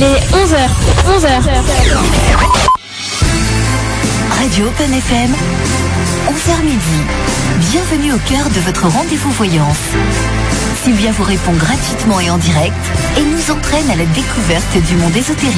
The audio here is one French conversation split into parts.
Il est 11h. Radio Open FM, 11h midi. Bienvenue au cœur de votre rendez-vous voyance. Sylvia vous répond gratuitement et en direct et nous entraîne à la découverte du monde ésotérique.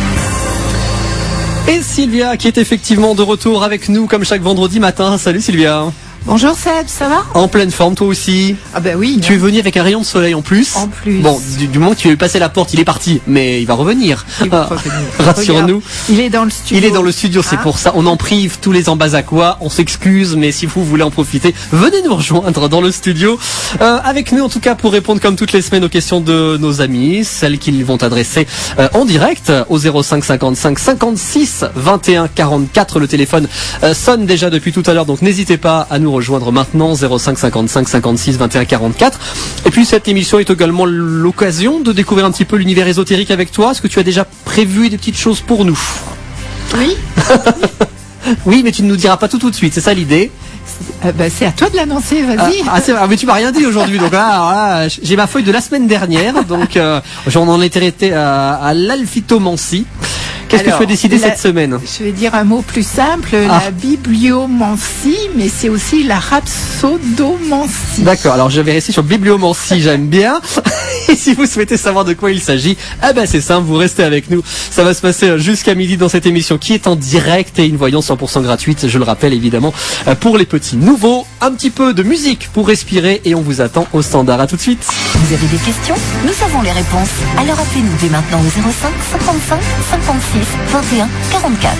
Et Sylvia qui est effectivement de retour avec nous comme chaque vendredi matin. Salut Sylvia. Bonjour Seb, ça va ? En pleine forme, toi aussi. Ah bah oui. Tu es venu avec un rayon de soleil en plus. En plus. Bon, du moment que tu lui as passé la porte, il est parti, mais il va revenir. Il va revenir. Rassure-nous. Il est dans le studio. Il est dans le studio, c'est pour ça. On en prive tous les ambazacois. On s'excuse, mais si vous voulez en profiter, venez nous rejoindre dans le studio. Avec nous, en tout cas, pour répondre comme toutes les semaines aux questions de nos amis, celles qu'ils vont adresser en direct au 05 55 56 21 44. Le téléphone sonne déjà depuis tout à l'heure, donc n'hésitez pas à nous rejoindre maintenant, 05 55 56 21 44. Et puis cette émission est également l'occasion de découvrir un petit peu l'univers ésotérique avec toi. Est-ce que tu as déjà prévu des petites choses pour nous ? Oui. Oui, mais tu ne nous diras pas tout de suite, c'est ça l'idée ? C'est à toi de l'annoncer, vas-y. Mais tu m'as rien dit aujourd'hui, donc là, j'ai ma feuille de la semaine dernière, donc on en était arrêté à l'alphytomancie. Qu'est-ce que tu as décidé cette semaine ? Je vais dire un mot plus simple, la bibliomancie, mais c'est aussi la rhapsodomancie. D'accord, alors je vais rester sur bibliomancie, j'aime bien. Et si vous souhaitez savoir de quoi il s'agit, c'est simple, vous restez avec nous. Ça va se passer jusqu'à midi dans cette émission qui est en direct et une voyance 100% gratuite, je le rappelle évidemment, pour les petits nouveaux. Un petit peu de musique pour respirer et on vous attend au standard. À tout de suite. Vous avez des questions ? Nous avons les réponses. Alors appelez-nous dès maintenant au 05 55 56 21 44.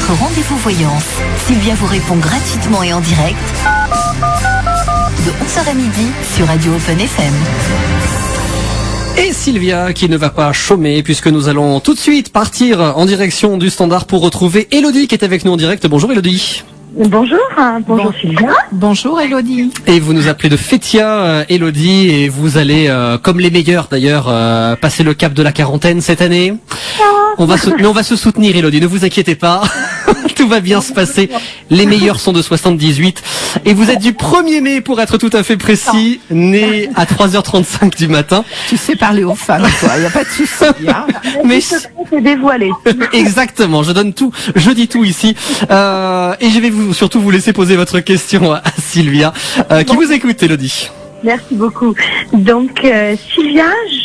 votre rendez-vous voyance. Sylvia vous répond gratuitement et en direct de 11h à midi sur Radio Open FM. Et Sylvia qui ne va pas chômer puisque nous allons tout de suite partir en direction du standard pour retrouver Elodie qui est avec nous en direct. Bonjour Elodie. Bonjour, bonjour Sylvia. Bonjour Elodie. Et vous nous appelez de Fétia, Elodie, et vous allez, comme les meilleurs d'ailleurs, passer le cap de la quarantaine cette année. Mais on va se soutenir Elodie, ne vous inquiétez pas. Tout va bien se passer. Les meilleurs sont de 78. Et vous êtes du 1er mai pour être tout à fait précis, né à 3h35 du matin. Tu sais parler aux femmes, toi, il n'y a pas de souci. Hein. Mais c'est dévoilé. Exactement, je dis tout ici. Et je vais surtout vous laisser poser votre question à Sylvia, qui vous écoute Elodie. Merci beaucoup. Donc Sylvia,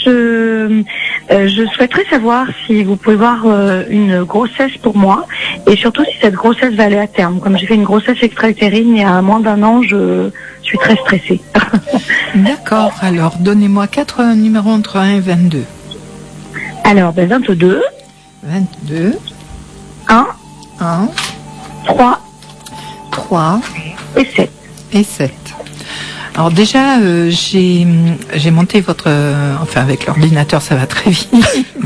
je souhaiterais savoir si vous pouvez voir une grossesse pour moi et surtout si cette grossesse va aller à terme. Comme j'ai fait une grossesse extra-utérine il y a moins d'un an, je suis très stressée. D'accord, alors donnez-moi 4 numéros entre 1 et 22. Alors 22. 22. 1. 3. Et 7. Et 7. Alors déjà, j'ai monté votre... enfin, avec l'ordinateur, ça va très vite.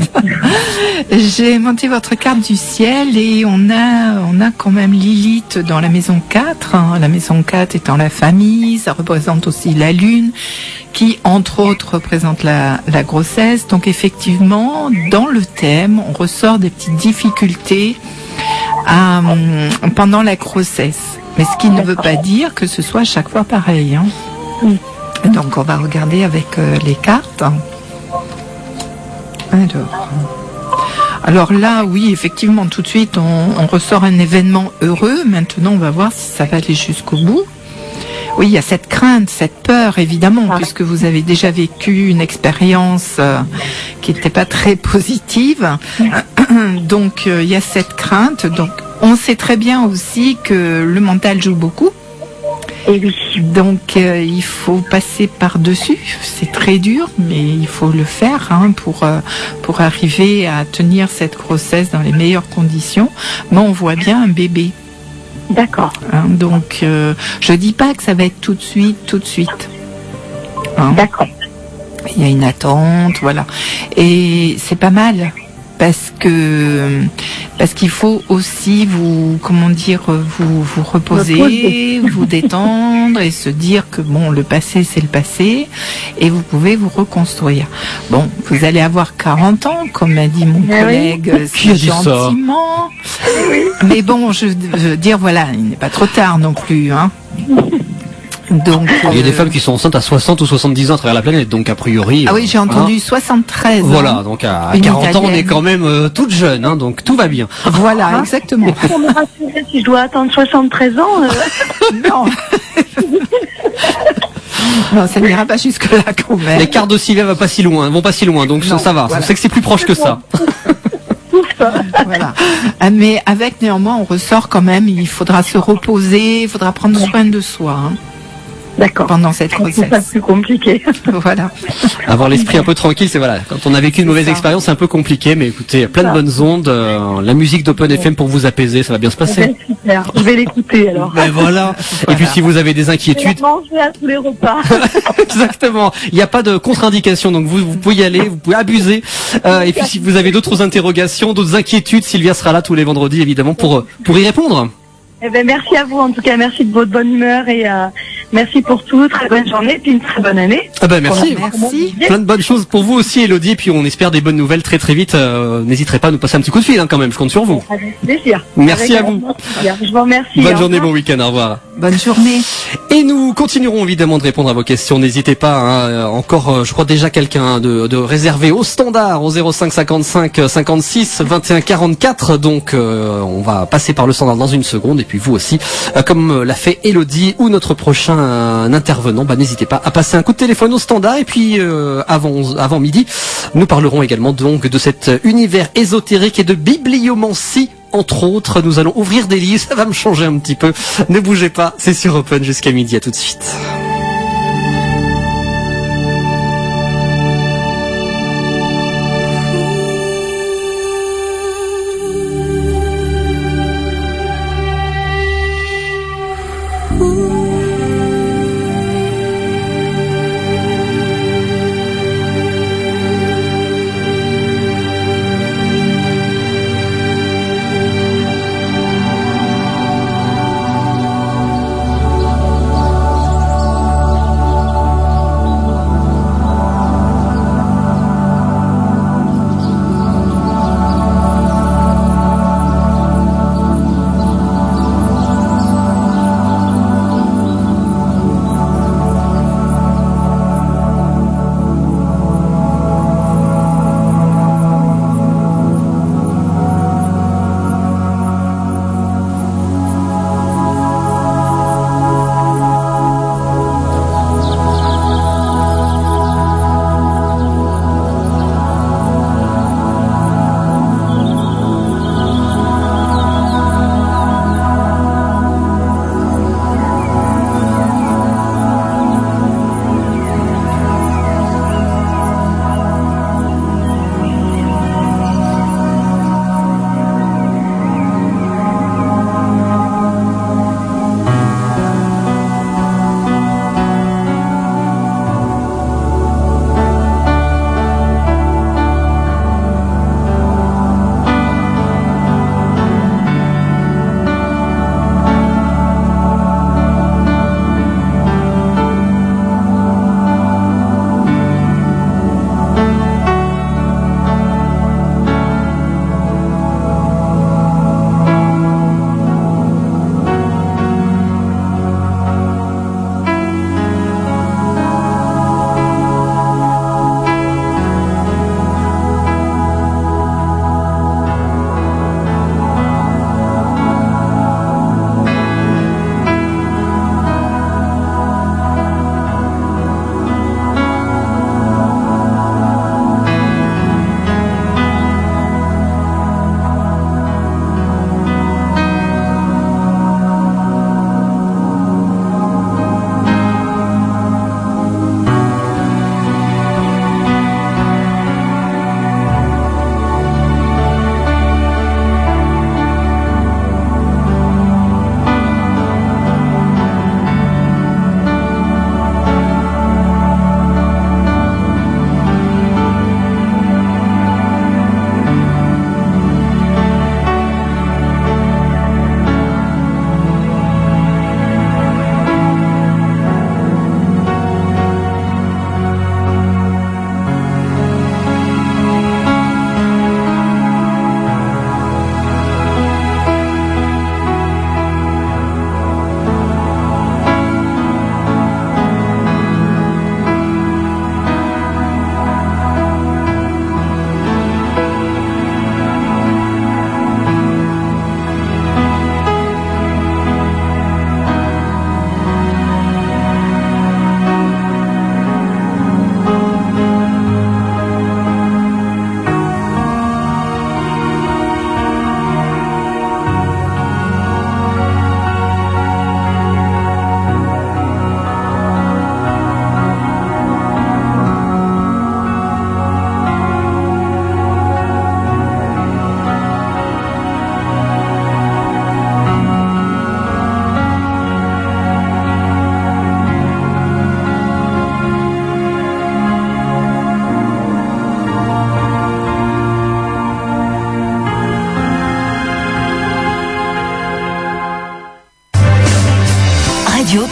J'ai monté votre carte du ciel et on a quand même Lilith dans la maison 4. Hein. La maison 4 étant la famille, ça représente aussi la lune, qui, entre autres, représente la grossesse. Donc, effectivement, dans le thème, on ressort des petites difficultés pendant la grossesse. Mais ce qui ne veut pas dire que ce soit à chaque fois pareil. Hein. Donc on va regarder avec les cartes. Alors là, oui, effectivement, tout de suite, on ressort un événement heureux. Maintenant, on va voir si ça va aller jusqu'au bout. Oui, il y a cette crainte, cette peur, évidemment, puisque vous avez déjà vécu une expérience qui n'était pas très positive. Donc, il y a cette crainte. Donc, on sait très bien aussi que le mental joue beaucoup. Et oui. Donc, il faut passer par-dessus. C'est très dur, mais il faut le faire pour arriver à tenir cette grossesse dans les meilleures conditions. Mais on voit bien un bébé. D'accord. Donc, je dis pas que ça va être tout de suite. D'accord. Il y a une attente, voilà. Et c'est pas mal. Parce qu'il faut aussi vous reposer, vous détendre et se dire que bon, le passé c'est le passé et vous pouvez vous reconstruire. Bon, vous allez avoir 40 ans, comme m'a dit mon collègue, si gentiment. Mais bon, je veux dire, voilà, il n'est pas trop tard non plus, hein. Donc, il y a des femmes qui sont enceintes à 60 ou 70 ans à travers la planète, donc a priori... Ah oui, j'ai entendu 73 ans. Voilà, donc à 40 ans, on est quand même toute jeune, hein, donc tout va bien. Voilà, exactement. Pour me rassurer, si je dois attendre 73 ans... Non. Non, ça n'ira pas jusque-là quand même. Les cartes de Sylvia vont pas si loin, donc non, ça va, voilà. On sait que c'est plus proche que ça. Voilà. Mais avec néanmoins, on ressort quand même, il faudra se reposer, il faudra prendre soin de soi. Hein. D'accord. Pendant cette grossesse. C'est pas plus compliqué. Voilà. Avoir l'esprit un peu tranquille, c'est voilà. Quand on a vécu une mauvaise expérience, c'est un peu compliqué, mais écoutez, plein de bonnes ondes, la musique d'Open FM pour vous apaiser, ça va bien se passer. Super. Je vais l'écouter alors. Ben voilà. Et puis si vous avez des inquiétudes. Manger à tous les repas. Exactement. Il n'y a pas de contre-indication, donc vous pouvez y aller, vous pouvez abuser. Et puis si vous avez d'autres interrogations, d'autres inquiétudes, Sylvia sera là tous les vendredis évidemment pour y répondre. Eh ben merci à vous en tout cas, merci de votre bonne humeur et merci pour tout, très bonne journée et puis une très bonne année. Ah ben merci. Merci. Plein de bonnes choses pour vous aussi Elodie, et puis on espère des bonnes nouvelles très très vite. N'hésiterez pas à nous passer un petit coup de fil quand même, je compte sur vous. Avec plaisir. Merci à vous. Je vous remercie. Bonne journée, bon week-end, au revoir. Bonne journée. Et nous continuerons évidemment de répondre à vos questions. N'hésitez pas, encore, je crois déjà quelqu'un de réservé au standard au 05 55 56 21 44. Donc on va passer par le standard dans une seconde. Et puis vous aussi, comme l'a fait Elodie ou notre prochain intervenant, n'hésitez pas à passer un coup de téléphone au standard. Et puis avant midi, nous parlerons également donc de cet univers ésotérique et de bibliomancie. Entre autres, nous allons ouvrir des livres, ça va me changer un petit peu. Ne bougez pas, c'est sur Open jusqu'à midi, à tout de suite.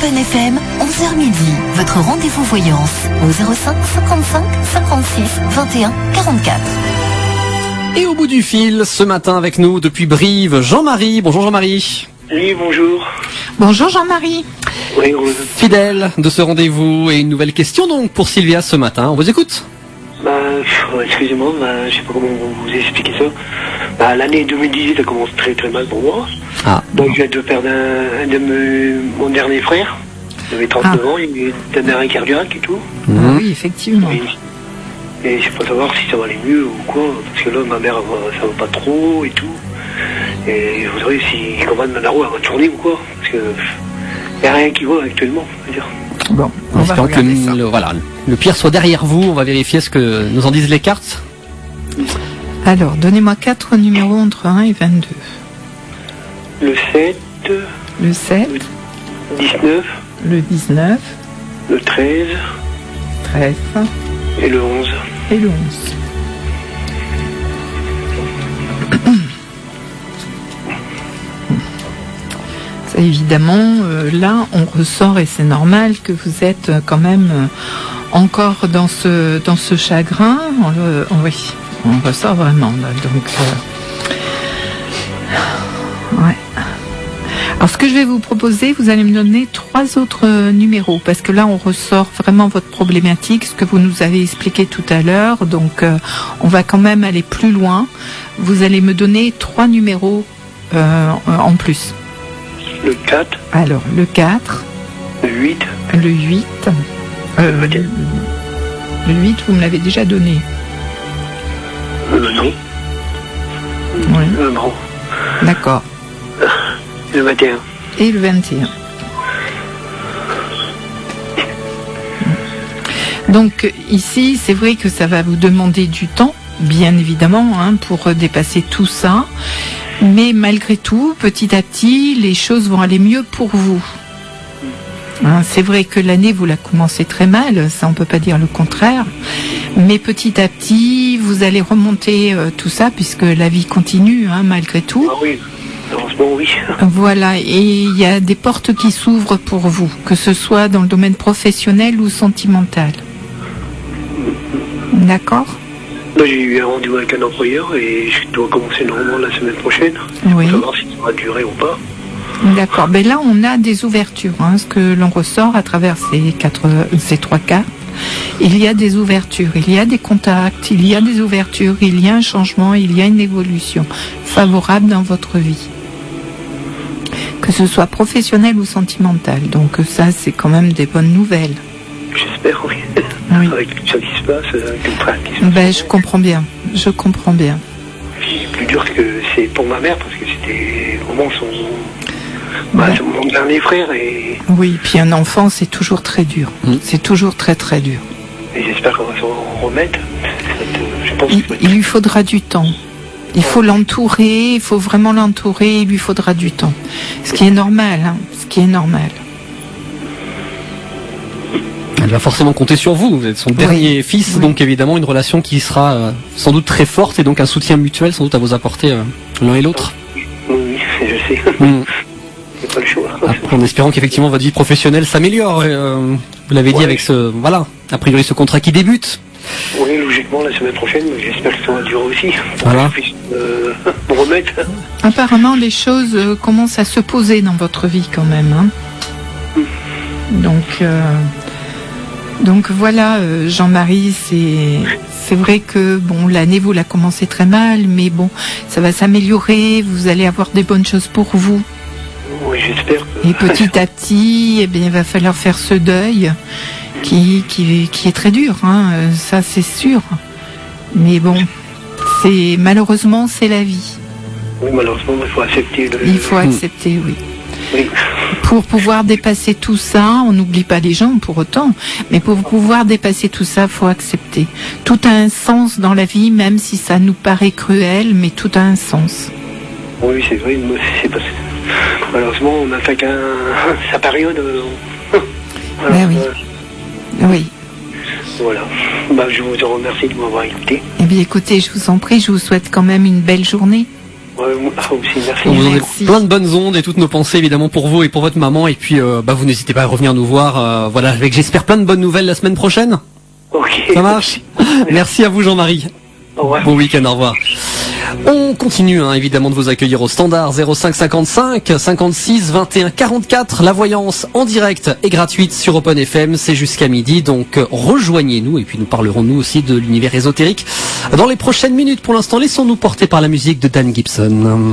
Open FM, 11h midi. Votre rendez-vous voyance au 05 55 56 21 44. Et au bout du fil, ce matin avec nous depuis Brive, Jean-Marie. Bonjour Jean-Marie. Oui, bonjour. Bonjour Jean-Marie. Oui, Fidèle de ce rendez-vous et une nouvelle question donc pour Sylvia ce matin. On vous écoute. Excusez-moi, je sais pas comment vous expliquer ça. L'année 2018 a commencé très très mal pour moi. Donc je viens de perdre mon dernier frère. Il avait 39 ans, il est d'un arrêt cardiaque et tout. Oui, effectivement. Et je sais pas savoir si ça va aller mieux ou quoi, parce que là ma mère ça va pas trop et tout. Et je voudrais si comment ma roue va tourner ou quoi, parce que il n'y a rien qui va actuellement, je veux dire. Bon, on va regarder ça. Le pire soit derrière vous, on va vérifier ce que nous en disent les cartes. Alors, donnez-moi 4 numéros entre 1 et 22. Le 7. Le 7. Le 19. Le 19. Le 13. 13. Et le 11. Et le 11. Évidemment, là, on ressort et c'est normal que vous êtes quand même encore dans ce chagrin. Oui, on ressort vraiment. Là, donc, ouais. Alors, ce que je vais vous proposer, vous allez me donner 3 autres numéros parce que là, on ressort vraiment votre problématique, ce que vous nous avez expliqué tout à l'heure. Donc, on va quand même aller plus loin. Vous allez me donner 3 numéros en plus. Le 4. Alors, le 4. Le 8. Le 8. Le 8, vous me l'avez déjà donné. Non. Oui. Non. D'accord. Le 21. Et le 21. Donc, ici, c'est vrai que ça va vous demander du temps, bien évidemment, pour dépasser tout ça. Mais malgré tout, petit à petit, les choses vont aller mieux pour vous. C'est vrai que l'année, vous la commencez très mal, ça on peut pas dire le contraire. Mais petit à petit, vous allez remonter tout ça, puisque la vie continue, malgré tout. Ah oui, heureusement oui. Voilà, et il y a des portes qui s'ouvrent pour vous, que ce soit dans le domaine professionnel ou sentimental. D'accord ? J'ai eu un rendez-vous avec un employeur et je dois commencer normalement la semaine prochaine. Oui. Pour savoir si ça va durer ou pas. D'accord. Ben là, on a des ouvertures. Ce que l'on ressort à travers ces 3 cartes. Il y a des ouvertures, il y a des contacts, il y a des ouvertures, il y a un changement, il y a une évolution favorable dans votre vie. Que ce soit professionnel ou sentimental. Donc ça, c'est quand même des bonnes nouvelles. J'espère, oui. Oui. Avec tout ça qui se passe, avec le frère qui se passe. Je comprends bien. Je comprends bien. Puis plus dur que c'est pour ma mère parce que c'était vraiment mon dernier frère. Et... Oui, puis un enfant, c'est toujours très dur. C'est toujours très très dur. Et j'espère qu'on va s'en remettre. Je pense il lui faudra du temps. Il faut l'entourer, il faut vraiment l'entourer, il lui faudra du temps. Ce qui est normal, ce qui est normal. Elle va forcément compter sur vous. Vous êtes son dernier fils, donc évidemment une relation qui sera sans doute très forte et donc un soutien mutuel sans doute à vous apporter l'un et l'autre. Oui, je sais. C'est pas le choix. Après, en espérant qu'effectivement votre vie professionnelle s'améliore. Vous l'avez dit avec a priori ce contrat qui débute. Oui, logiquement la semaine prochaine, mais j'espère que ça va durer aussi. Pour voilà. que je puisse me remettre. Apparemment, les choses commencent à se poser dans votre vie quand même. Donc voilà, Jean-Marie, c'est vrai que l'année vous la commencez très mal, mais ça va s'améliorer, vous allez avoir des bonnes choses pour vous. Oui, j'espère. Et petit à petit, il va falloir faire ce deuil qui est très dur, ça c'est sûr. Mais malheureusement c'est la vie. Oui, malheureusement, il faut accepter. Il faut accepter, oui. Oui. Pour pouvoir dépasser tout ça, on n'oublie pas les gens pour autant, mais pour pouvoir dépasser tout ça, il faut accepter. Tout a un sens dans la vie, même si ça nous paraît cruel, mais tout a un sens. Oui, c'est vrai, c'est parce que malheureusement, on n'a fait sa période. Oui. Voilà. Je vous remercie de m'avoir écouté. Eh bien, écoutez, je vous en prie, je vous souhaite quand même une belle journée. Aussi, merci. On vous envoie plein de bonnes ondes et toutes nos pensées évidemment pour vous et pour votre maman. Et puis vous n'hésitez pas à revenir nous voir. Voilà, avec j'espère plein de bonnes nouvelles la semaine prochaine. Ok. Ça marche. Merci à vous Jean-Marie. Au revoir. Bon week-end, au revoir. On continue évidemment de vous accueillir au standard 05 55 56 21 44. La voyance en direct et gratuite sur Open FM, c'est jusqu'à midi, donc rejoignez-nous et puis nous parlerons nous aussi de l'univers ésotérique dans les prochaines minutes. Pour l'instant, laissons-nous porter par la musique de Dan Gibson.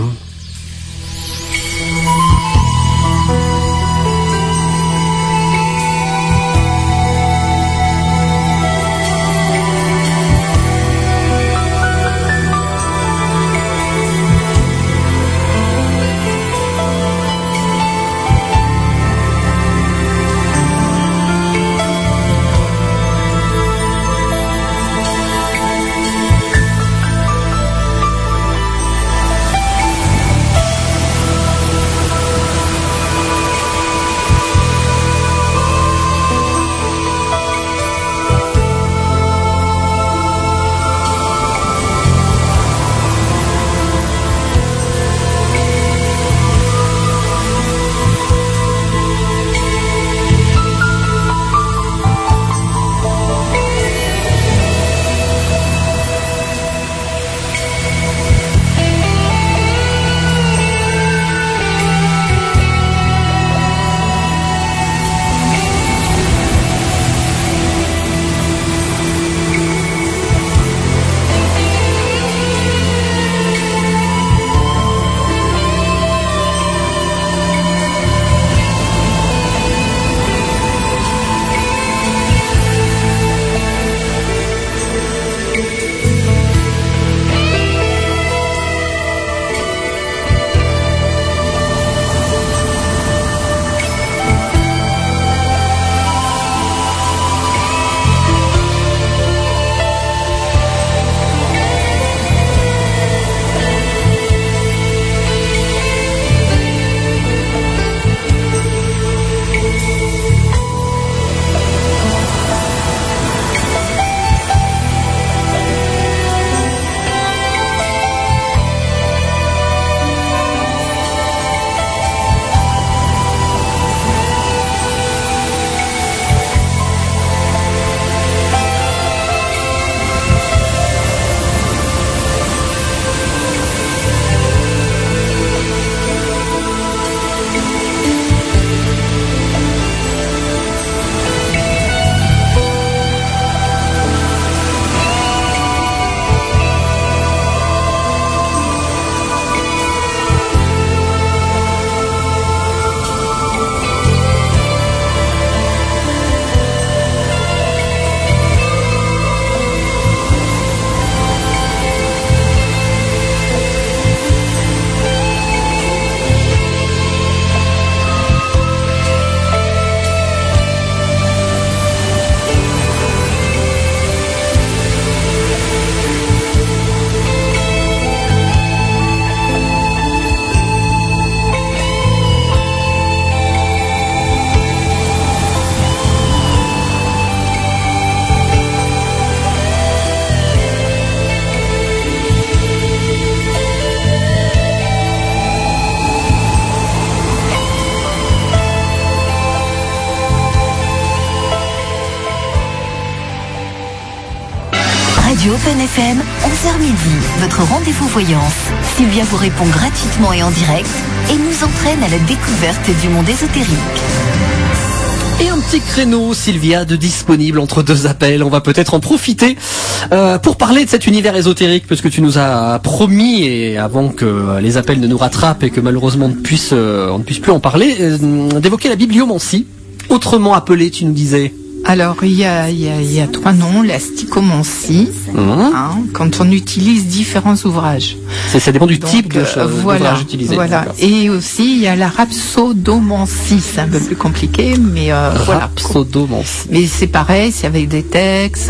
Radio Open FM, 11h midi, votre rendez-vous voyance. Sylvia vous répond gratuitement et en direct et nous entraîne à la découverte du monde ésotérique. Et un petit créneau, Sylvia, de disponible entre deux appels. On va peut-être en profiter pour parler de cet univers ésotérique, parce que tu nous as promis, et avant que les appels ne nous rattrapent et que malheureusement on ne puisse plus en parler, d'évoquer la bibliomancie, autrement appelée, tu nous disais. Alors, il y a trois noms, la stichomancie, quand on utilise différents ouvrages. Ça dépend du type d'ouvrage utilisé. Voilà. Et aussi, il y a la rhapsodomancie, c'est un peu plus compliqué, mais voilà. Rhapsodomancie. Mais c'est pareil, c'est avec des textes,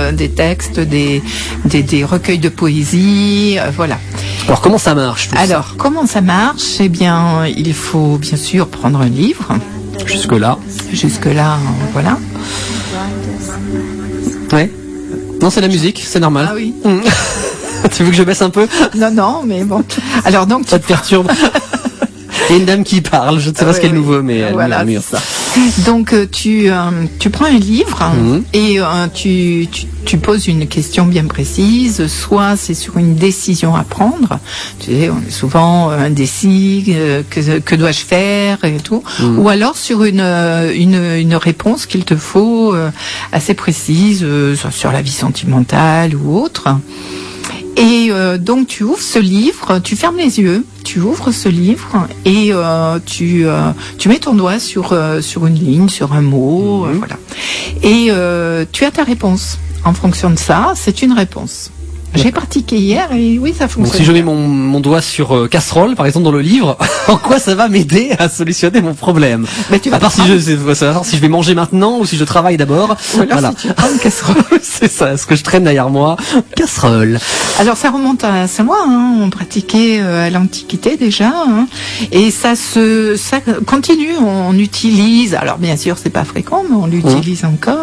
des recueils de poésie, voilà. Alors, comment ça marche tout ça ? Comment ça marche ? Eh bien, il faut bien sûr prendre un livre. Jusque-là, voilà. Ouais. Non, c'est la musique, c'est normal. Ah oui. Tu veux que je baisse un peu? Non, mais bon. Alors donc ça te perturbe. Il y a une dame qui parle, je ne sais pas ce qu'elle nous veut, mais elle murmure. Ça. Donc tu prends un livre et tu poses une question bien précise. Soit c'est sur une décision à prendre. Tu sais, on est souvent indécis. Que dois-je faire et tout. Ou alors sur une réponse qu'il te faut assez précise sur la vie sentimentale ou autre. Et donc tu ouvres ce livre, tu fermes les yeux, tu ouvres ce livre et tu mets ton doigt sur une ligne, sur un mot, voilà. Et tu as ta réponse. En fonction de ça, c'est une réponse. J'ai pratiqué hier et oui, ça fonctionne. Donc si je mets mon doigt sur casserole, par exemple dans le livre, en quoi ça va m'aider à solutionner mon problème? À part si je vais manger maintenant ou si je travaille d'abord. Voilà. Si tu prends une casserole. C'est ça, ce que je traîne derrière moi, casserole. Alors ça remonte assez loin, on pratiquait à l'Antiquité déjà, et ça continue, on utilise, alors bien sûr c'est pas fréquent, mais on l'utilise encore.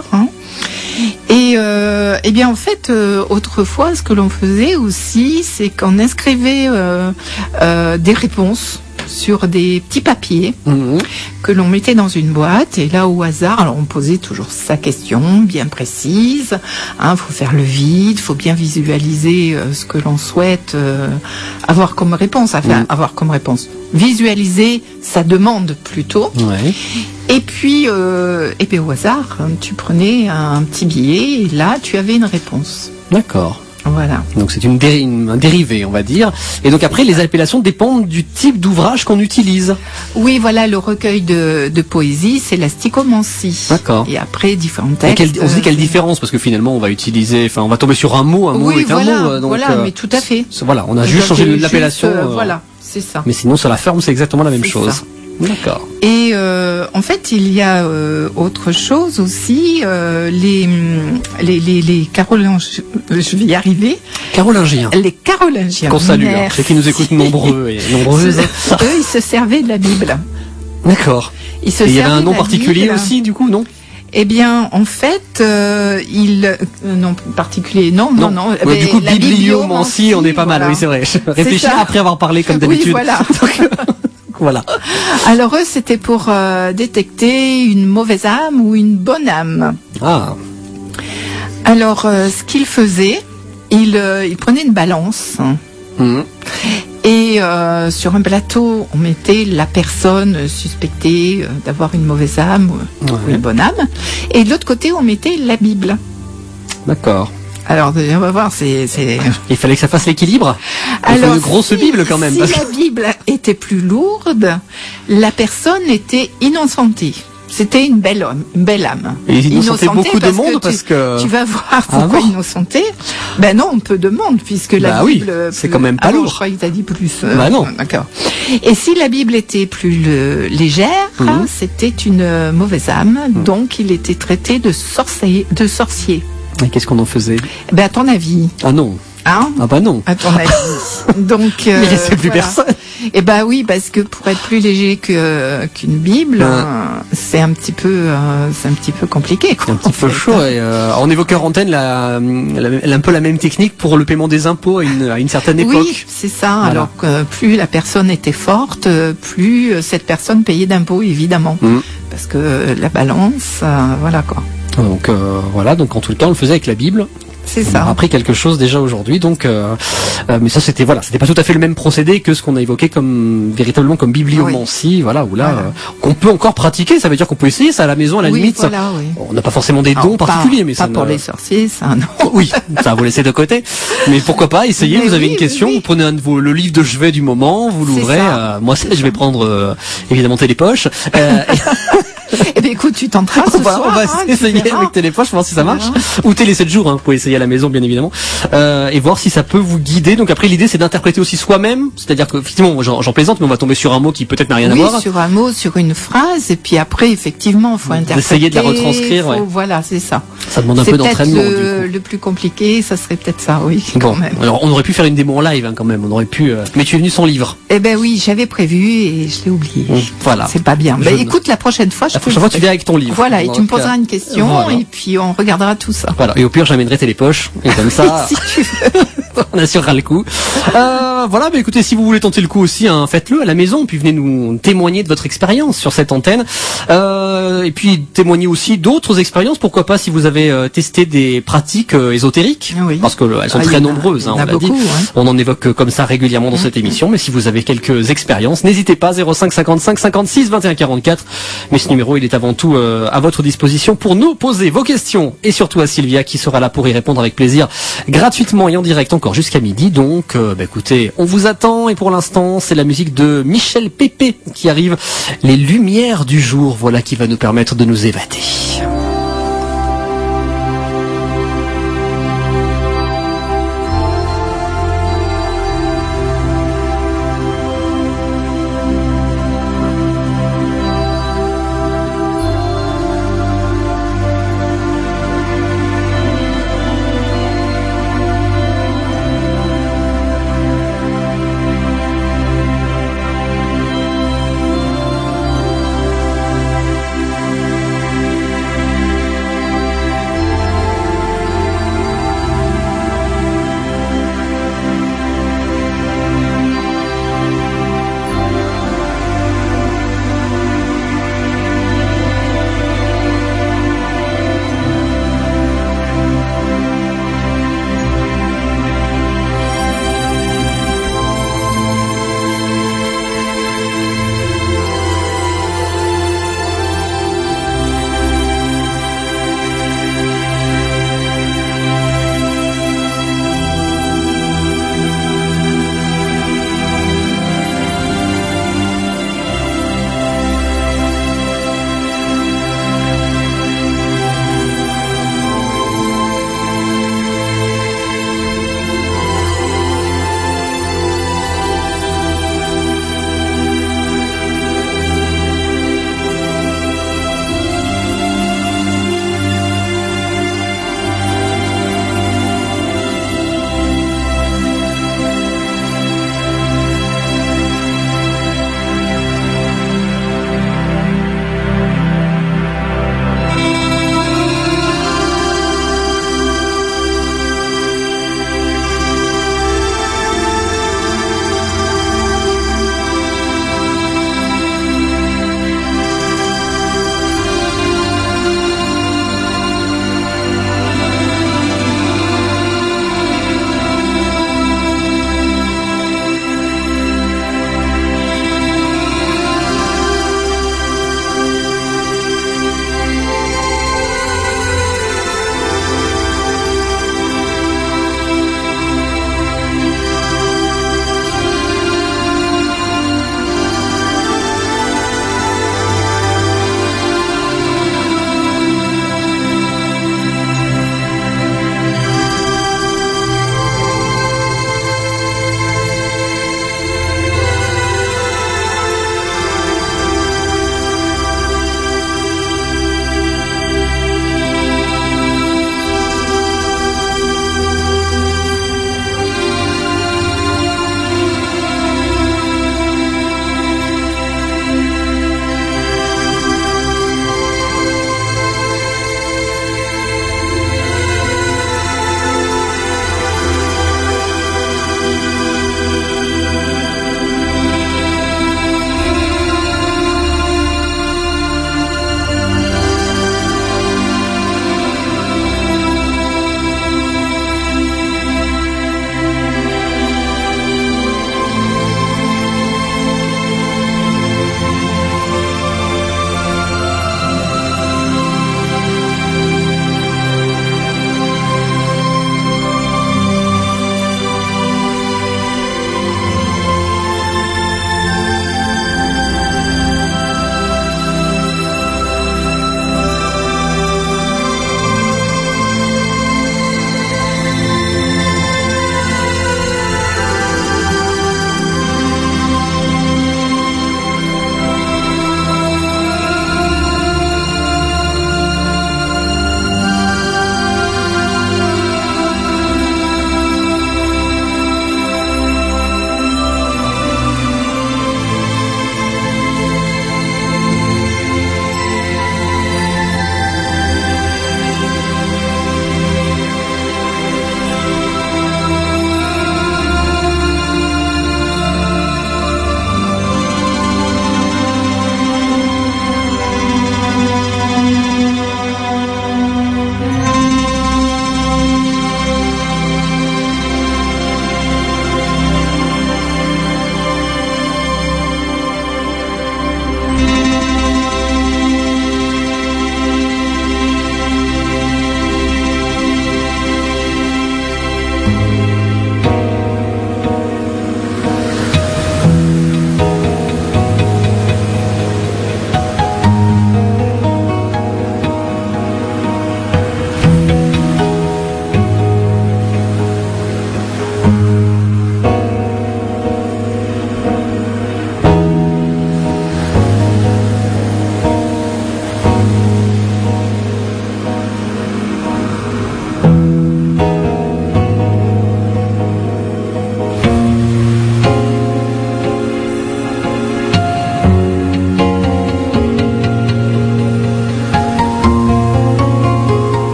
Et bien en fait, autrefois, ce que l'on faisait aussi, c'est qu'on inscrivait des réponses sur des petits papiers que l'on mettait dans une boîte, et là au hasard, alors on posait toujours sa question bien précise, faut faire le vide, faut bien visualiser ce que l'on souhaite avoir comme réponse, visualiser sa demande plutôt. Et puis au hasard, tu prenais un petit billet et là tu avais une réponse. D'accord. Voilà. Donc c'est un dérivé, on va dire. Et donc après, les appellations dépendent du type d'ouvrage qu'on utilise. Oui, voilà, le recueil de poésie, c'est la stichomancie. D'accord. Et après, différents textes. On se dit quelle différence, parce que finalement, on va tomber sur un mot est un mot. Donc, voilà, mais tout à fait. Voilà, on a juste changé l'appellation. Voilà, c'est ça. Mais sinon, sur la ferme, c'est exactement la même chose. Ça. D'accord. Et en fait, il y a autre chose aussi, les carolingiens. Je vais y arriver. Carolingiens. Les carolingiens. Qu'on salue. Je sais qu'ils nous écoutent nombreux et nombreuses. Eux, ils se servaient de la Bible. D'accord. Et il y avait un nom particulier aussi, du coup, non? Eh bien, en fait, non particulier, non. Du coup, bibliomancie, on est pas mal. Oui, c'est vrai. Je réfléchis après avoir parlé comme d'habitude. Oui, voilà. Voilà. Alors eux, c'était pour détecter une mauvaise âme ou une bonne âme. Ah. Alors, ce qu'ils faisaient, ils prenaient une balance. Et sur un plateau, on mettait la personne suspectée d'avoir une mauvaise âme ou une bonne âme. Et de l'autre côté, on mettait la Bible. D'accord. Alors, on va voir, Il fallait que ça fasse l'équilibre. Alors, une grosse Bible quand même. Si la Bible était plus lourde, la personne était innocentée. C'était une belle âme. Et innocentait beaucoup de monde parce que... Tu vas voir pourquoi innocenté. Ben non, peu de monde, puisque la Bible... Oui, c'est quand même pas lourd. Je crois que tu as dit plus. Non. D'accord. Et si la Bible était plus légère, c'était une mauvaise âme, donc il était traité de sorcier. Et qu'est-ce qu'on en faisait? Ben à ton avis. Ah non. Ah bah non. À ton avis. Donc. Il restait plus personne. Et bah oui, parce que pour être plus léger qu'une Bible, c'est un petit peu compliqué. Quoi, un petit peu chaud. Et, on évoquait en antenne un peu la même technique pour le paiement des impôts à une certaine époque. Oui, c'est ça. Voilà. Alors que plus la personne était forte, plus cette personne payait d'impôts, évidemment, parce que la balance, voilà quoi. Donc donc en tout le temps on le faisait avec la Bible. C'est ça. On a appris quelque chose déjà aujourd'hui, donc mais ça c'était pas tout à fait le même procédé que ce qu'on a évoqué véritablement comme bibliomancie, qu'on peut encore pratiquer. Ça veut dire qu'on peut essayer ça à la maison à la limite. Voilà, on n'a pas forcément des dons particuliers, mais pas pour les sorciers, ça non. Oui, ça vous laissez de côté. Mais pourquoi pas essayer. Vous avez une question, vous prenez le livre de chevet du moment, vous l'ouvrez. Moi, je vais prendre évidemment Télépoche. Eh bien écoute, tu tenteras ce soir. On va essayer avec Télépoche, voir si ça marche. Ou Télé 7 jours, vous pouvez essayer à la maison bien évidemment. Et voir si ça peut vous guider. Donc après l'idée c'est d'interpréter aussi soi-même. C'est-à-dire que effectivement, j'en plaisante, mais on va tomber sur un mot qui peut-être n'a rien à voir. Oui, sur un mot, sur une phrase, et puis après effectivement, il faut interpréter. Essayer de la retranscrire, Voilà, c'est ça. Ça demande un peu d'entraînement. Le plus compliqué, ça serait peut-être ça, oui. Bon, même. Alors on aurait pu faire une démo en live quand même. On aurait pu. Mais tu es venu sans livre. Eh ben oui, j'avais prévu et je l'ai oublié. Voilà. C'est pas bien. Écoute, la prochaine fois, tu viens avec ton livre. Voilà, et tu me poseras une question et puis on regardera tout ça. Voilà, et au pire j'amènerai Télépoche et comme ça. Si tu veux. On assurera le coup. Voilà, mais écoutez, si vous voulez tenter le coup aussi, hein, faites-le à la maison, puis venez nous témoigner de votre expérience sur cette antenne. Et puis témoigner aussi d'autres expériences. Pourquoi pas si vous avez testé des pratiques ésotériques, oui. Parce que elles sont très nombreuses. On l'a dit. On en évoque comme ça régulièrement dans cette émission. Mais si vous avez quelques expériences, n'hésitez pas. 05 55 56 21 44. Mais ce numéro, il est avant tout à votre disposition pour nous poser vos questions et surtout à Sylvia qui sera là pour y répondre avec plaisir, gratuitement et en direct encore jusqu'à midi. Donc, écoutez, on vous attend et pour l'instant, c'est la musique de Michel Pépé qui arrive, Les Lumières du jour, voilà qui va nous permettre de nous évader.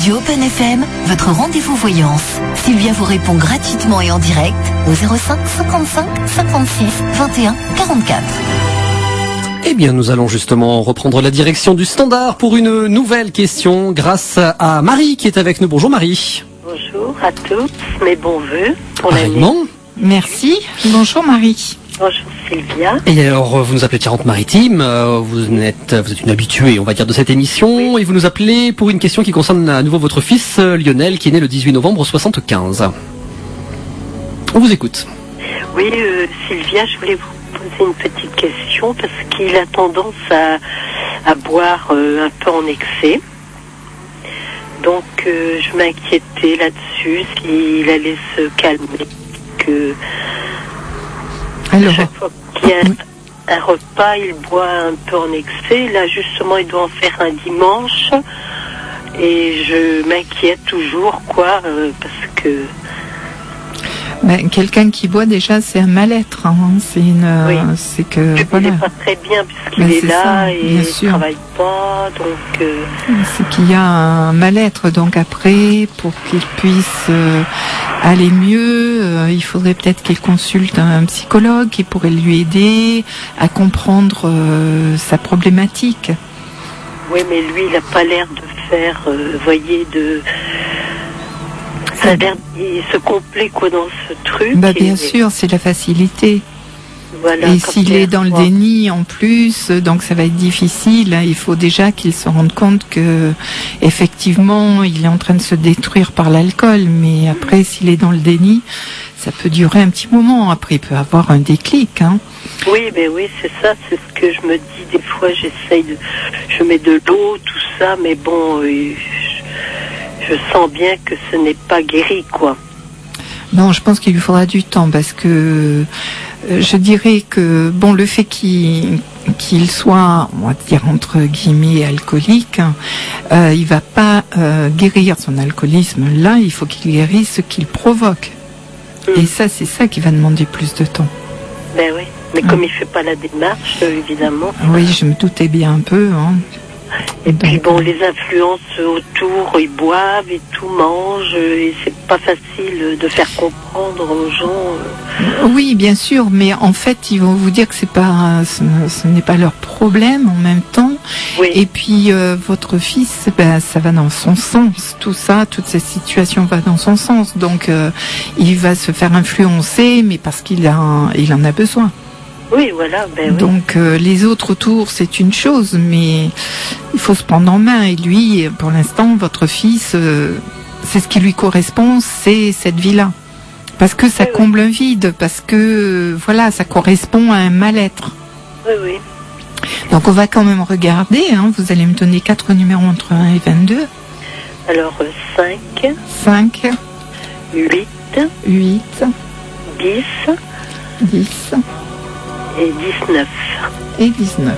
Radio Open FM, votre rendez-vous voyance. Sylvia vous répond gratuitement et en direct au 05 55 56 21 44. Eh bien, nous allons justement reprendre la direction du standard pour une nouvelle question grâce à Marie qui est avec nous. Bonjour Marie. Bonjour à tous, mes bons voeux pour l'année. Merci. Bonjour Marie. Bonjour Sylvia. Et alors, vous nous appelez Charente-Maritime, vous êtes une habituée, on va dire, de cette émission, et vous nous appelez pour une question qui concerne à nouveau votre fils Lionel, qui est né le 18 novembre 75. On vous écoute. Oui, Sylvia, je voulais vous poser une petite question, parce qu'il a tendance à boire un peu en excès. Donc, je m'inquiétais là-dessus, s'il allait se calmer, que... Alors, chaque fois qu'il y a un repas, il boit un peu en excès. Là, justement, il doit en faire un dimanche. Et je m'inquiète toujours, parce que... quelqu'un qui boit, déjà, c'est un mal-être. Hein. C'est que... Voilà. Il n'est pas très bien, puisqu'il est là ça, et il ne travaille pas. Donc, c'est qu'il y a un mal-être. Donc après, pour qu'il puisse aller mieux, il faudrait peut-être qu'il consulte un psychologue qui pourrait lui aider à comprendre sa problématique. Oui, mais lui, il n'a pas l'air de faire, il se complaît dans ce truc. Bien sûr, c'est la facilité. Voilà, et s'il est dans le déni en plus, donc ça va être difficile. Il faut déjà qu'il se rende compte que effectivement, il est en train de se détruire par l'alcool. Mais après, s'il est dans le déni, ça peut durer un petit moment. Après, il peut avoir un déclic. Hein. Oui, c'est ça. C'est ce que je me dis. Des fois, je mets de l'eau, tout ça, mais bon, je sens bien que ce n'est pas guéri, Non, je pense qu'il lui faudra du temps parce que je dirais que le fait qu'il soit, on va dire entre guillemets, alcoolique, il va pas guérir son alcoolisme. Là, il faut qu'il guérisse ce qu'il provoque. Et ça, c'est ça qui va demander plus de temps. Ben oui, mais comme il fait pas la démarche, évidemment. Oui, je me doutais bien un peu. Hein. Et puis les influences autour, ils boivent et tout mangent, et c'est pas facile de faire comprendre aux gens. Oui, bien sûr, mais en fait, ils vont vous dire que ce n'est pas leur problème en même temps. Oui. Et puis votre fils, ça va dans son sens, tout ça, toute cette situation va dans son sens. Donc il va se faire influencer, mais parce qu'il en a besoin. Oui, voilà. Donc les autres autour, c'est une chose, mais il faut se prendre en main. Et lui, pour l'instant, votre fils, c'est ce qui lui correspond, c'est cette vie-là. Parce que ça comble un vide, parce que ça correspond à un mal-être. Oui. Donc on va quand même regarder. Hein. Vous allez me donner 4 numéros entre 1 et 22. Alors 5. 5. 8. 8. 10. Et 19. Et 19.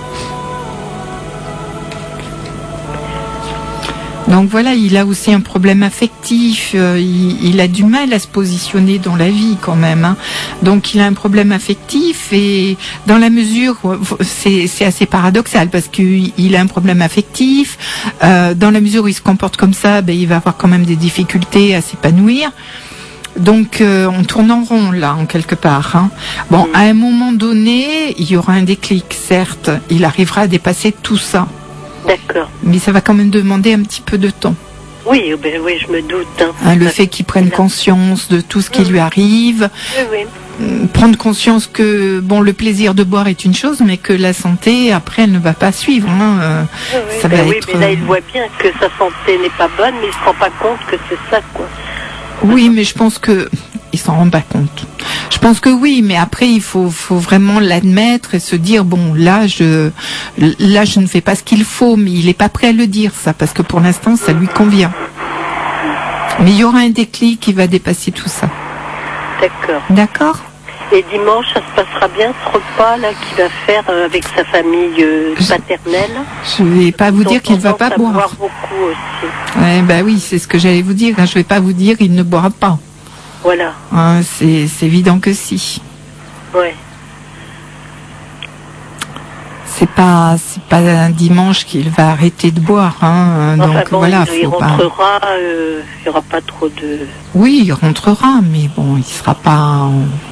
Donc voilà, il a aussi un problème affectif, il a du mal à se positionner dans la vie quand même. Hein. Donc il a un problème affectif et dans la mesure, c'est assez paradoxal parce qu'il a un problème affectif, dans la mesure où il se comporte comme ça, il va avoir quand même des difficultés à s'épanouir. Donc on tourne en rond là, en quelque part. Hein. Bon, à un moment donné, il y aura un déclic, certes. Il arrivera à dépasser tout ça. D'accord. Mais ça va quand même demander un petit peu de temps. Oui, je me doute. Hein. Le fait qu'il prenne conscience de tout ce qui lui arrive. Oui. Prendre conscience que le plaisir de boire est une chose, mais que la santé, après, elle ne va pas suivre. Hein. Ça va être... mais là, il voit bien que sa santé n'est pas bonne, mais il se rend pas compte que c'est ça, Oui, mais je pense que il s'en rend pas compte. Je pense que oui, mais après il faut vraiment l'admettre et se dire là je ne fais pas ce qu'il faut, mais il est pas prêt à le dire ça parce que pour l'instant ça lui convient. Mais il y aura un déclic qui va dépasser tout ça. D'accord. Et dimanche, ça se passera bien ce repas là qu'il va faire avec sa famille paternelle. Je vais pas vous dire qu'il ne va pas boire. Beaucoup aussi. Oui, c'est ce que j'allais vous dire. Je vais pas vous dire qu'il ne boira pas. Voilà. C'est évident que si. Ouais. c'est pas un dimanche qu'il va arrêter de boire, hein. Enfin, donc bon, voilà, il rentrera, il n'y aura pas trop de... Oui, il rentrera, mais bon, il sera pas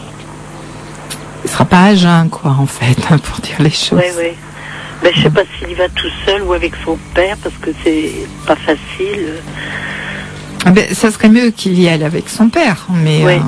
à jeun, quoi, en fait, hein, pour dire les choses. Oui. Ben, je sais pas s'il y va tout seul ou avec son père, parce que c'est pas facile. Ça serait mieux qu'il y aille avec son père, mais... Oui.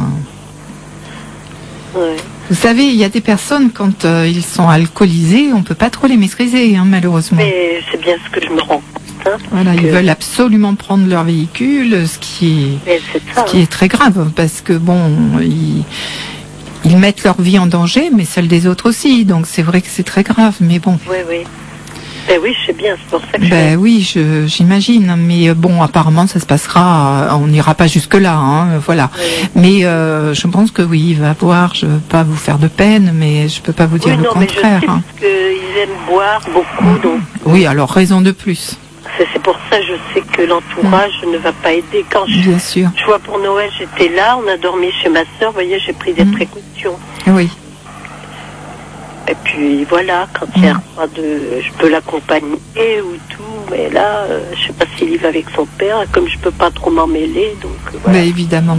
Vous savez, il y a des personnes, quand ils sont alcoolisés, on ne peut pas trop les maîtriser, hein, malheureusement. Mais c'est bien ce que je me rends compte. Hein, voilà, ils veulent absolument prendre leur véhicule, ce qui est très grave, parce que bon, ils mettent leur vie en danger, mais celle des autres aussi, donc c'est vrai que c'est très grave, mais bon. Oui. Ben oui, je sais bien, c'est pour ça que oui, j'imagine, mais bon, apparemment ça se passera, on n'ira pas jusque-là, hein, voilà. Oui. Mais je pense que oui, il va boire, je ne veux pas vous faire de peine, mais je ne peux pas vous dire le contraire. Mais je sais parce qu'ils aiment boire beaucoup, donc... Oui, alors raison de plus. C'est pour ça que je sais que l'entourage ne va pas aider. Quand bien sûr. Je vois pour Noël, j'étais là, on a dormi chez ma sœur, vous voyez, j'ai pris des précautions. Oui. Et puis voilà, quand il y a je peux l'accompagner ou tout, mais là, je sais pas s'il y va avec son père, comme je peux pas trop m'en mêler, donc voilà. Mais évidemment.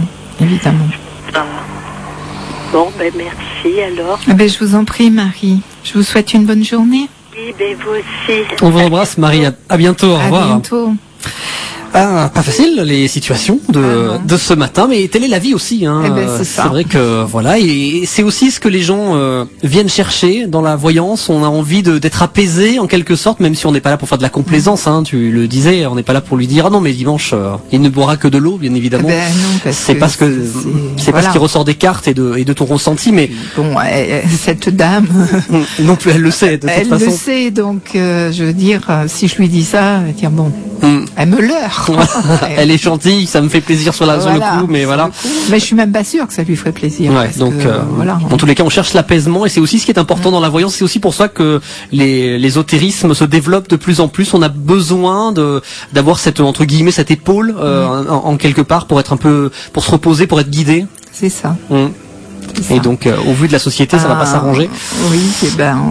Bon, merci alors. Je vous en prie, Marie. Je vous souhaite une bonne journée. Oui, vous aussi. On vous embrasse, Marie. À bientôt. Au revoir. À bientôt. Pas facile les situations de ce matin, mais telle est la vie aussi. Hein. C'est vrai que voilà, et c'est aussi ce que les gens viennent chercher dans la voyance. On a envie d'être apaisé en quelque sorte, même si on n'est pas là pour faire de la complaisance. Hein, tu le disais, on n'est pas là pour lui dire non mais dimanche il ne boira que de l'eau, bien évidemment. Non, c'est parce que c'est parce qu'il ressort des cartes et de ton ressenti, mais bon, cette dame non plus elle le sait de toute façon. Elle le sait, donc je veux dire, si je lui dis ça, elle va dire bon, elle me leurre. Elle est gentille, ça me fait plaisir sur le coup, mais voilà. Mais je suis même pas sûre que ça lui ferait plaisir. Ouais, donc dans tous les cas, on cherche l'apaisement et c'est aussi ce qui est important dans la voyance. C'est aussi pour ça que l'ésotérisme se développe de plus en plus. On a besoin d'avoir cette entre guillemets cette épaule en quelque part pour être pour se reposer, pour être guidé. C'est ça. Et donc, au vu de la société, ça va pas s'arranger. Oui,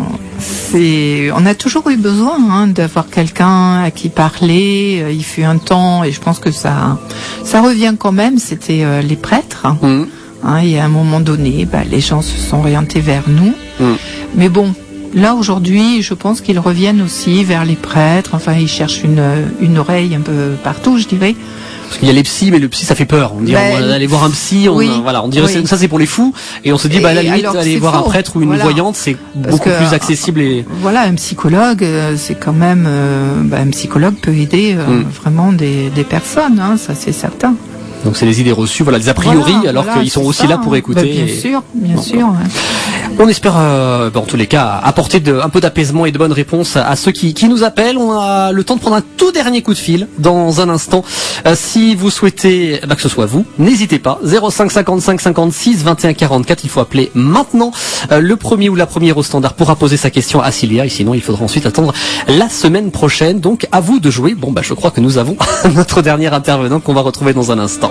on a toujours eu besoin d'avoir quelqu'un à qui parler. Il fut un temps, et je pense que ça revient quand même. C'était les prêtres. Et à un moment donné, les gens se sont orientés vers nous. Mais bon, là aujourd'hui, je pense qu'ils reviennent aussi vers les prêtres. Enfin, ils cherchent une oreille un peu partout, je dirais. Parce qu'il y a les psys, mais le psy ça fait peur. On dit on va aller voir un psy, on dirait ça c'est pour les fous, et on se dit à la limite aller voir un prêtre ou une voyante c'est beaucoup plus accessible. Voilà, un psychologue, c'est quand même un psychologue peut aider vraiment des personnes, ça c'est certain. Donc c'est des idées reçues, des a priori, alors qu'ils sont aussi là pour écouter. Bien sûr. On espère, en tous les cas, apporter un peu d'apaisement et de bonnes réponses à ceux qui nous appellent. On a le temps de prendre un tout dernier coup de fil dans un instant. Si vous souhaitez que ce soit vous, n'hésitez pas. 05 55 56 21 44. Il faut appeler maintenant. Le premier ou la première au standard pourra poser sa question à Cilia. Et sinon, il faudra ensuite attendre la semaine prochaine. Donc, à vous de jouer. Bon, je crois que nous avons notre dernier intervenant qu'on va retrouver dans un instant.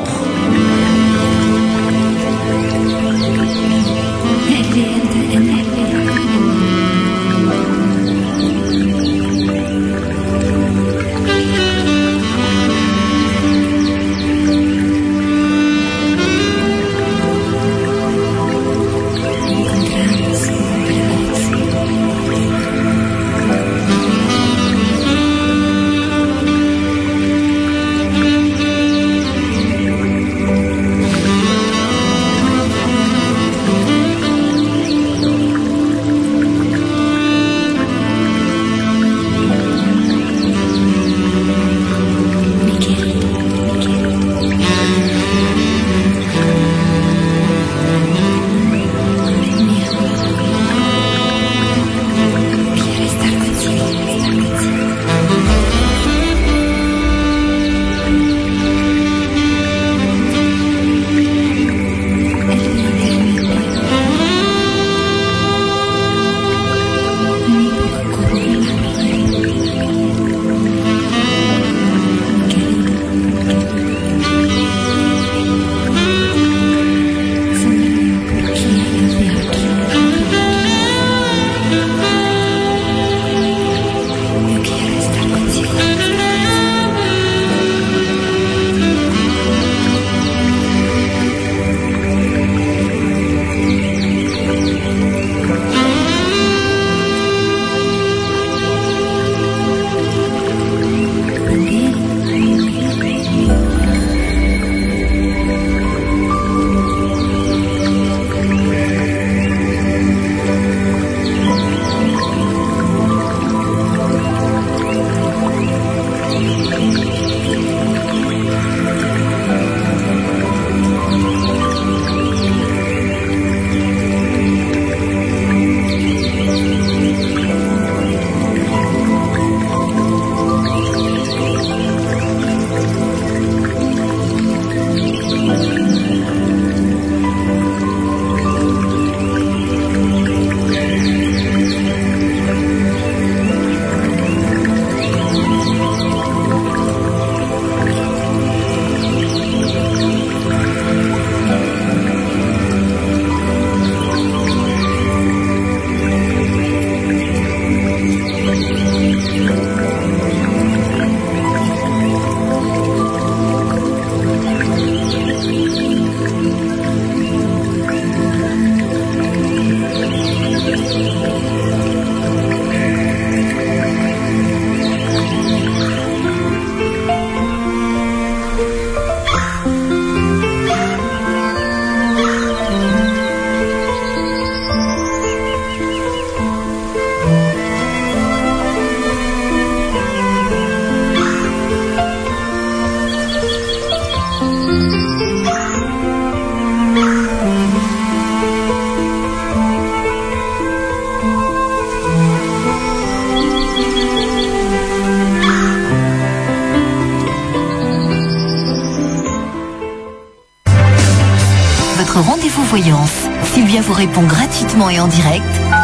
Voyance. Sylvia vous répond gratuitement et en direct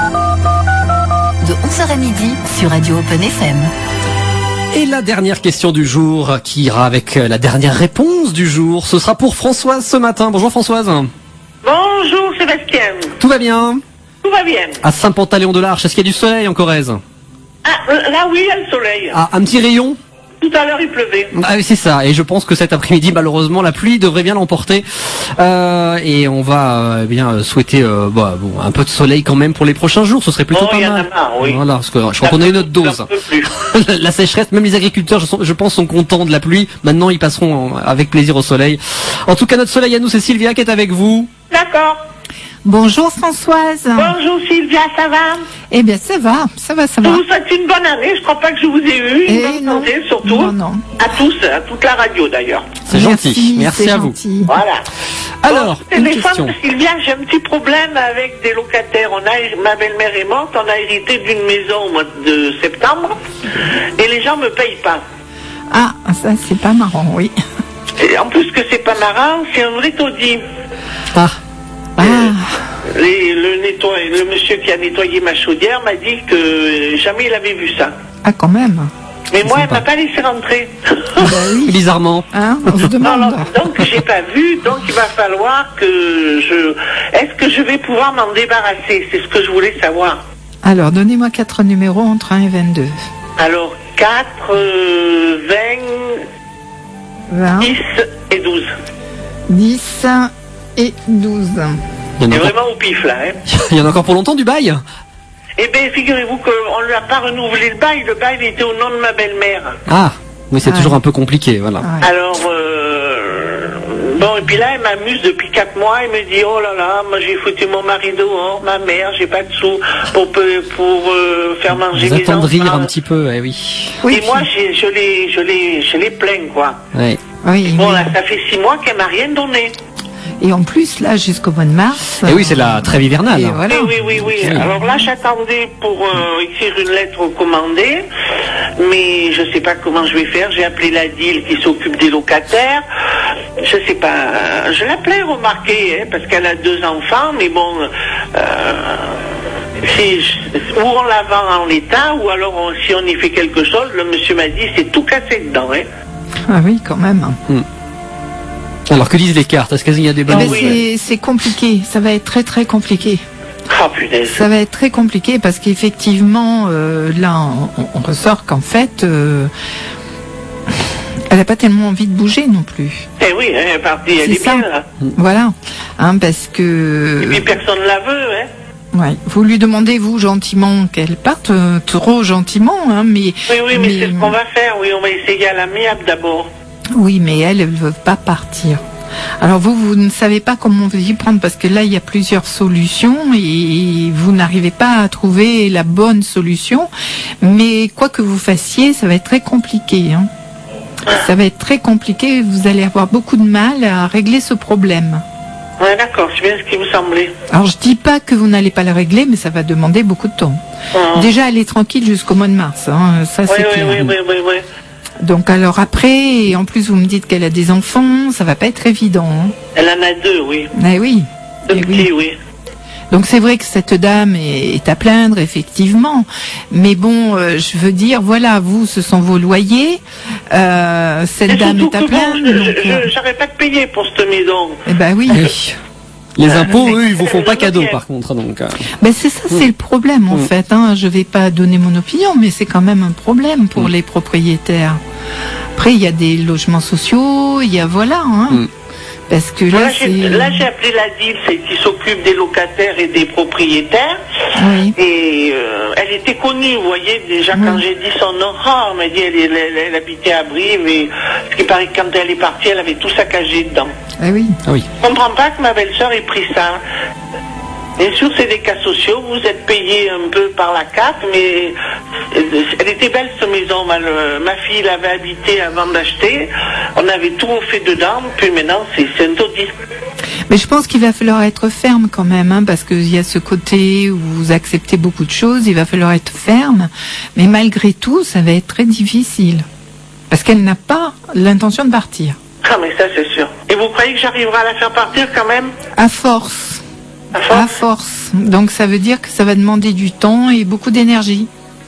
de 11h à midi sur Radio Open FM. Et la dernière question du jour, qui ira avec la dernière réponse du jour, ce sera pour Françoise ce matin. Bonjour Françoise. Bonjour Sébastien. Tout va bien? Tout va bien. À Saint-Pantaléon-de-l'Arche, est-ce qu'il y a du soleil en Corrèze? Ah, là oui, il y a le soleil. Ah, un petit rayon? Tout à l'heure, il pleuvait. Ah oui, c'est ça. Et je pense que cet après-midi, malheureusement, la pluie devrait bien l'emporter. Et on va bien souhaiter un peu de soleil quand même pour les prochains jours. Ce serait plutôt pas mal. Il y en a marre, oui. Voilà, parce que je crois qu'on a une autre dose. La sécheresse, même les agriculteurs, je pense, sont contents de la pluie. Maintenant, ils passeront avec plaisir au soleil. En tout cas, notre soleil à nous, c'est Sylvia qui est avec vous. D'accord. Bonjour Françoise. Bonjour Sylvia, ça va? Eh bien ça va. Je vous souhaite une bonne année, je crois pas que je vous ai eu, une bonne santé surtout. Non. À tous, à toute la radio d'ailleurs. C'est gentil, merci à vous. Voilà. Alors, une question. Sylvia, j'ai un petit problème avec des locataires. Ma belle-mère est morte, on a hérité d'une maison au mois de septembre et les gens me payent pas. Ah, ça c'est pas marrant, oui. Et en plus que c'est pas marrant, c'est un vrai taudis. Le monsieur qui a nettoyé ma chaudière m'a dit que jamais il avait vu ça. Ah, quand même. Mais moi, elle m'a pas laissé rentrer. Oui. Bizarrement. Hein, on se demande. Non, donc j'ai pas vu, donc il va falloir que Est-ce que je vais pouvoir m'en débarrasser? C'est ce que je voulais savoir. Alors, donnez-moi 4 numéros entre 1 et 22. Alors, 4, 20, 10 et 12. 10 et 12. C'est vraiment au pif là. Hein. Il y en a encore pour longtemps du bail? Eh bien, figurez-vous qu'on ne lui a pas renouvelé le bail. Le bail était au nom de ma belle-mère. Ah, oui, c'est toujours un peu compliqué, voilà. Ouais. Alors, bon, et puis là, elle m'amuse depuis 4 mois. Elle me dit, oh là là, moi j'ai foutu mon mari dehors, ma mère, j'ai pas de sous pour faire manger Vous mes enfants. attendrir un petit peu, oui. Et moi, je les plains, quoi. Oui. Oui, bon, oui. là, ça fait 6 mois qu'elle m'a rien donné. Et en plus, là, jusqu'au mois de mars... Et oui, c'est la trêve hivernale. Voilà. Oui. Alors là, j'attendais pour écrire une lettre recommandée, mais je sais pas comment je vais faire. J'ai appelé la DIL qui s'occupe des locataires. Je sais pas. Je l'appelais, remarquez, parce qu'elle a 2 enfants, mais bon... ou on la vend en l'état, ou alors si on y fait quelque chose, le monsieur m'a dit, c'est tout cassé dedans. Hein. Ah oui, quand même. Alors, que disent les cartes? Est-ce qu'il y a des bonnes... C'est compliqué, ça va être très très compliqué. Oh, punaise. Ça va être très compliqué parce qu'effectivement, là, on ressort qu'en fait, elle n'a pas tellement envie de bouger non plus. Eh oui, elle est partie, elle est bien là. Voilà, parce que... Et puis personne ne la veut, hein. Ouais. Vous lui demandez, vous, gentiment, qu'elle parte, trop gentiment, mais... Oui, mais c'est ce qu'on va faire, oui, on va essayer à l'amiable d'abord. Oui, mais elle ne veut pas partir. Alors vous ne savez pas comment vous y prendre parce que là, il y a plusieurs solutions et vous n'arrivez pas à trouver la bonne solution. Mais quoi que vous fassiez, ça va être très compliqué. Ça va être très compliqué. Vous allez avoir beaucoup de mal à régler ce problème. Ouais, d'accord, c'est bien ce qui me semblait. Alors je dis pas que vous n'allez pas le régler, mais ça va demander beaucoup de temps. Déjà, elle est tranquille jusqu'au mois de mars. Ça, c'est clair. Oui. Donc alors après, et en plus vous me dites qu'elle a des enfants, ça va pas être évident. Elle en a 2, oui. Eh oui. 2 petits, oui. Donc c'est vrai que cette dame est à plaindre, effectivement. Mais bon, je veux dire, voilà, vous, ce sont vos loyers. Cette dame est à plaindre. J'arrête pas de payer pour cette maison. Eh ben oui. Les impôts, eux, ils vous font pas cadeau, par contre. Donc, ben c'est ça, c'est le problème, en fait. Je vais pas donner mon opinion, mais c'est quand même un problème pour les propriétaires. Après, il y a des logements sociaux, il y a voilà. Parce que là, j'ai appelé la DIL, c'est qui s'occupe des locataires et des propriétaires. Oui. Et elle était connue, vous voyez, déjà quand j'ai dit son nom, on m'a dit elle habitait à Brive, et ce qui paraît que quand elle est partie, elle avait tout saccagé dedans. Ah oui. Je comprends pas que ma belle-sœur ait pris ça. Bien sûr, c'est des cas sociaux, vous êtes payé un peu par la CAF, mais elle était belle cette maison. Ma fille l'avait habitée avant d'acheter, on avait tout refait dedans, puis maintenant c'est un taudis. Mais je pense qu'il va falloir être ferme quand même, parce qu'il y a ce côté où vous acceptez beaucoup de choses, il va falloir être ferme, mais malgré tout, ça va être très difficile, parce qu'elle n'a pas l'intention de partir. Ah mais ça c'est sûr. Et vous croyez que j'arriverai à la faire partir quand même? À force. À force. Donc ça veut dire que ça va demander du temps et beaucoup d'énergie.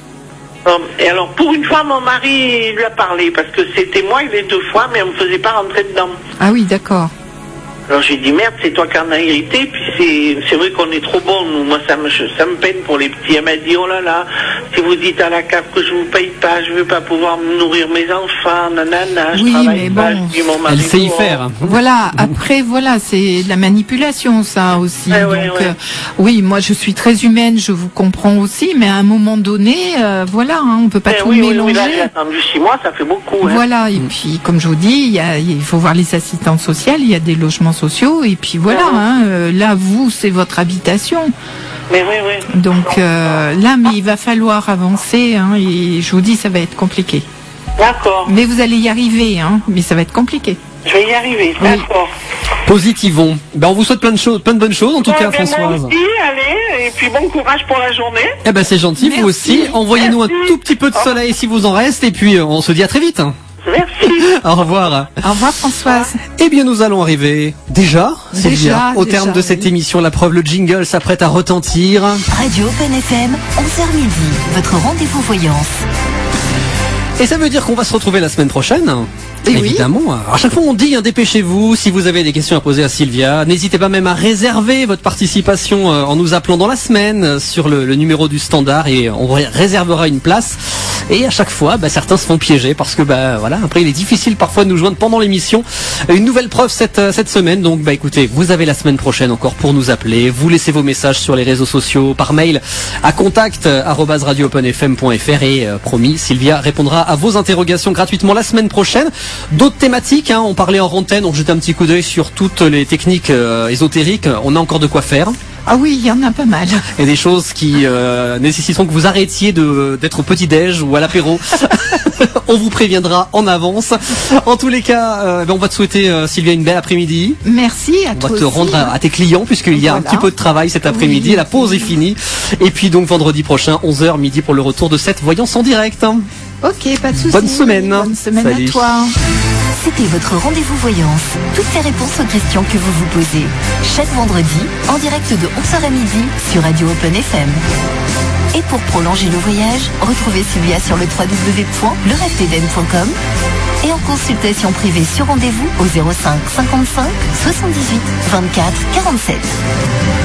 Et alors, pour une fois, mon mari lui a parlé, parce que c'était moi, il est 2 fois, mais on ne me faisait pas rentrer dedans. Ah oui, d'accord. Alors j'ai dit merde, c'est toi qui en as hérité, puis c'est vrai qu'on est trop bons, nous. Moi ça me peine pour les petits. Elle m'a dit oh là là, si vous dites à la CAF que je vous paye pas, je veux pas pouvoir nourrir mes enfants, nanana, je travaille pas, je dis mon mari. Elle sait y faire. Voilà, après voilà, c'est de la manipulation ça aussi. Oui, moi je suis très humaine, je vous comprends aussi, mais à un moment donné, voilà, on peut pas tout mélanger. Oui, là, j'ai attendu 6 mois, ça fait beaucoup. Voilà, et puis comme je vous dis, il faut voir les assistantes sociales, il y a des logements sociaux et puis voilà, là vous c'est votre habitation. Mais oui. Donc là, mais il va falloir avancer et je vous dis ça va être compliqué. D'accord. Mais vous allez y arriver, mais ça va être compliqué. Je vais y arriver, d'accord. Positivons. On vous souhaite plein de bonnes choses en tout cas, Françoise. Moi aussi, allez, et puis bon courage pour la journée. C'est gentil, merci. Vous aussi. Envoyez-nous un tout petit peu de soleil si vous en reste et puis on se dit à très vite. Merci. Au revoir. Au revoir Françoise. Eh bien nous allons arriver déjà au terme de cette émission. La preuve, le jingle s'apprête à retentir. Radio Open FM, 11h midi, votre rendez-vous voyance. Et ça veut dire qu'on va se retrouver la semaine prochaine. Et évidemment. Oui. À chaque fois on dit dépêchez-vous, si vous avez des questions à poser à Sylvia, n'hésitez pas même à réserver votre participation en nous appelant dans la semaine sur le numéro du standard et on réservera une place. Et à chaque fois, certains se font piéger parce que voilà, après il est difficile parfois de nous joindre pendant l'émission. Une nouvelle preuve cette semaine. Donc écoutez, vous avez la semaine prochaine encore pour nous appeler. Vous laissez vos messages sur les réseaux sociaux, par mail à contact@radioopenfm.fr et promis, Sylvia répondra à vos interrogations gratuitement la semaine prochaine. D'autres thématiques, on parlait en antenne, on jetait un petit coup d'œil sur toutes les techniques ésotériques. On a encore de quoi faire. Ah oui, il y en a pas mal. Et des choses qui nécessiteront que vous arrêtiez d'être au petit-déj ou à l'apéro. On vous préviendra en avance. En tous les cas, on va te souhaiter, Sylvia, une belle après-midi. Merci à toi. On va te rendre à tes clients puisqu'il y a un petit peu de travail cet après-midi. Oui. La pause est finie. Et puis donc vendredi prochain, 11h midi pour le retour de cette voyance en direct. Ok, pas de soucis. Bonne semaine. Bonne semaine à toi. C'était votre rendez-vous voyance. Toutes les réponses aux questions que vous vous posez. Chaque vendredi, en direct de 11h à midi sur Radio Open FM. Et pour prolonger le voyage, retrouvez Sylvia sur le www.lerefdeden.com et en consultation privée sur rendez-vous au 05 55 78 24 47.